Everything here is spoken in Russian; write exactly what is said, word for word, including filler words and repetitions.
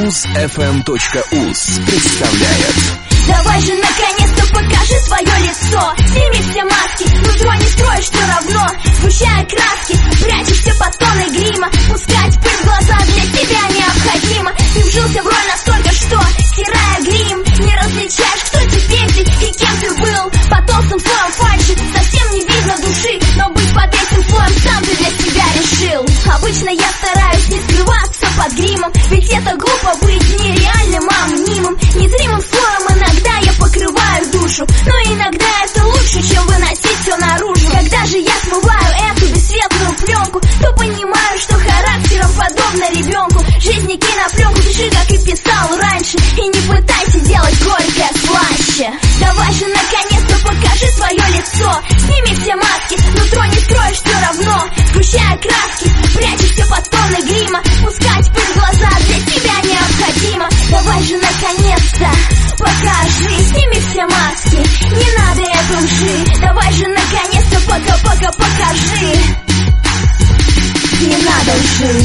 муз эф эм точка уз представляет. Давай же наконец-то покажи свое лицо. Сними все маски, нутро не строишь все равно. Сгущая краски, прячешься под тонной грима. Пускать пыль в глаза для тебя необходимо. Ты вжился в роль настолько, что, стирая грим, не различаешь, кто теперь ты и кем ты был. Под толстым слоем фальши совсем не видно души, но быть под этим слоем сам ты для себя решил. Обычно я стараюсь не скрываться под гримом, ведь это глупо быть нереальным, а мнимым. Незримым слоем иногда я покрываю душу, но иногда это лучше, чем выносить все наружу. Когда же я смываю эту бесцветную пленку, то понимаю, что характером подобно ребенку. Жизнь не кинопленку, пиши, как и писал раньше, и не пытайся делать горькое слаще. Давай же наконец-то покажи свое лицо. Сними все маски, нутро не скроешь все равно. Сгущая краски, прячешься под тонной грима. Пускать пыль в глаза для тебя необходимо. Давай же наконец-то покажи, сними все маски, не надо этой лжи. Давай же наконец-то пока-пока покажи, не надо лжи.